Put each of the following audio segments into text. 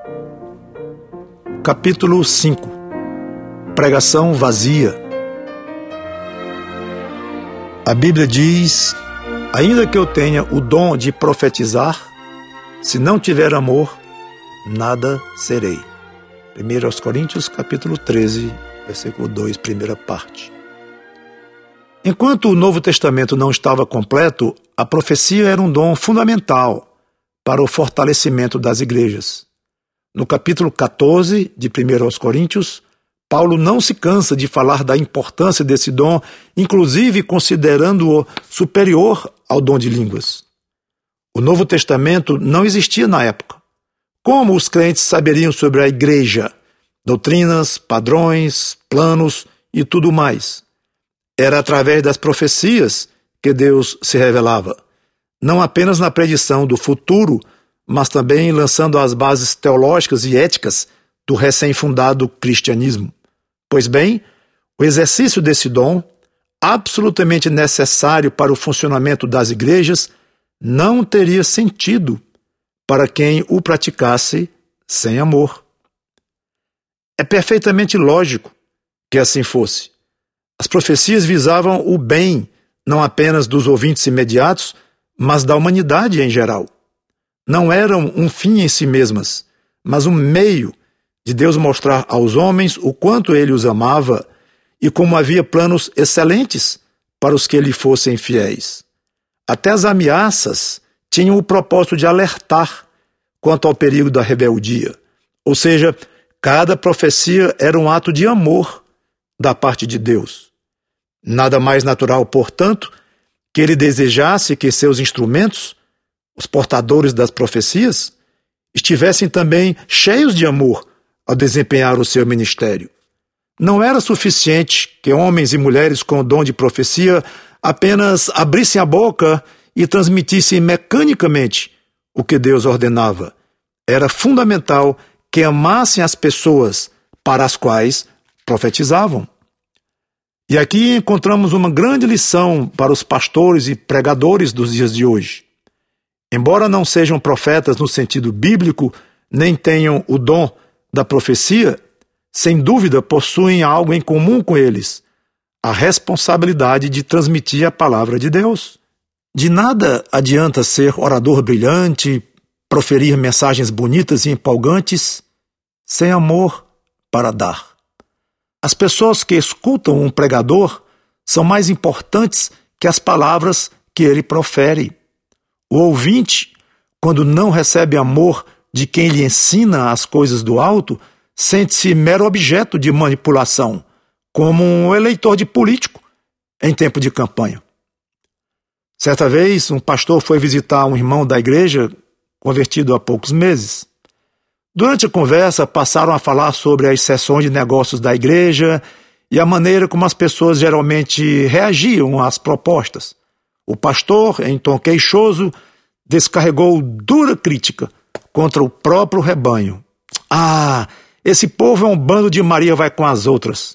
Capítulo 5. Pregação vazia. A Bíblia diz: ainda que eu tenha o dom de profetizar, se não tiver amor, nada serei. 1 Coríntios capítulo 13, versículo 2, primeira parte. Enquanto o Novo Testamento não estava completo, a profecia era um dom fundamental para o fortalecimento das igrejas. No capítulo 14 de 1 Coríntios, Paulo não se cansa de falar da importância desse dom, inclusive considerando-o superior ao dom de línguas. O Novo Testamento não existia na época. Como os crentes saberiam sobre a igreja, doutrinas, padrões, planos e tudo mais? Era através das profecias que Deus se revelava, não apenas na predição do futuro, mas também lançando as bases teológicas e éticas do recém-fundado cristianismo. Pois bem, o exercício desse dom, absolutamente necessário para o funcionamento das igrejas, não teria sentido para quem o praticasse sem amor. É perfeitamente lógico que assim fosse. As profecias visavam o bem, não apenas dos ouvintes imediatos, mas da humanidade em geral. Não eram um fim em si mesmas, mas um meio de Deus mostrar aos homens o quanto Ele os amava e como havia planos excelentes para os que lhe fossem fiéis. Até as ameaças tinham o propósito de alertar quanto ao perigo da rebeldia. Ou seja, cada profecia era um ato de amor da parte de Deus. Nada mais natural, portanto, que Ele desejasse que seus instrumentos, os portadores das profecias, estivessem também cheios de amor ao desempenhar o seu ministério. Não era suficiente que homens e mulheres com o dom de profecia apenas abrissem a boca e transmitissem mecanicamente o que Deus ordenava. Era fundamental que amassem as pessoas para as quais profetizavam. E aqui encontramos uma grande lição para os pastores e pregadores dos dias de hoje. Embora não sejam profetas no sentido bíblico, nem tenham o dom da profecia, sem dúvida possuem algo em comum com eles: a responsabilidade de transmitir a palavra de Deus. De nada adianta ser orador brilhante, proferir mensagens bonitas e empolgantes, sem amor para dar. As pessoas que escutam um pregador são mais importantes que as palavras que ele profere. O ouvinte, quando não recebe amor de quem lhe ensina as coisas do alto, sente-se mero objeto de manipulação, como um eleitor de político em tempo de campanha. Certa vez, um pastor foi visitar um irmão da igreja, convertido há poucos meses. Durante a conversa, passaram a falar sobre as sessões de negócios da igreja e a maneira como as pessoas geralmente reagiam às propostas. O pastor, em tom queixoso, descarregou dura crítica contra o próprio rebanho. Ah, esse povo é um bando de Maria vai com as outras.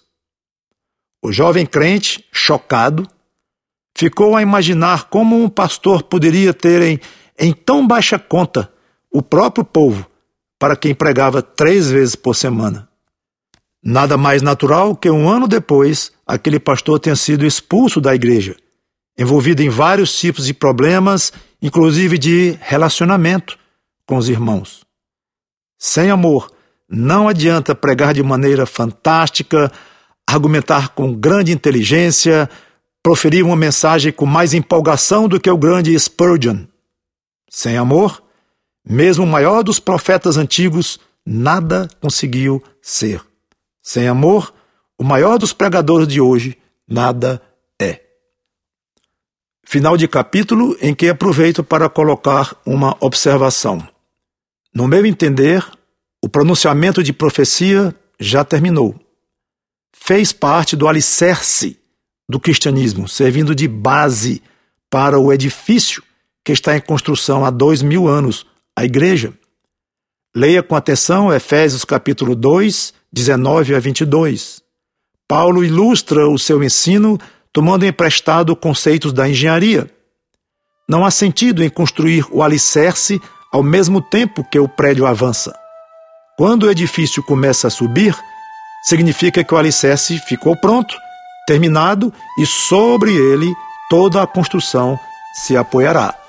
O jovem crente, chocado, ficou a imaginar como um pastor poderia ter em tão baixa conta o próprio povo para quem pregava 3 vezes por semana. Nada mais natural que 1 ano depois, aquele pastor tenha sido expulso da igreja, envolvido em vários tipos de problemas, inclusive de relacionamento com os irmãos. Sem amor, não adianta pregar de maneira fantástica, argumentar com grande inteligência, proferir uma mensagem com mais empolgação do que o grande Spurgeon. Sem amor, mesmo o maior dos profetas antigos nada conseguiu ser. Sem amor, o maior dos pregadores de hoje nada é. Final de capítulo em que aproveito para colocar uma observação. No meu entender, o pronunciamento de profecia já terminou. Fez parte do alicerce do cristianismo, servindo de base para o edifício que está em construção há 2000 anos, a igreja. Leia com atenção Efésios capítulo 2, 19 a 22. Paulo ilustra o seu ensino tomando emprestado conceitos da engenharia. Não há sentido em construir o alicerce ao mesmo tempo que o prédio avança. Quando o edifício começa a subir, significa que o alicerce ficou pronto, terminado, e sobre ele toda a construção se apoiará.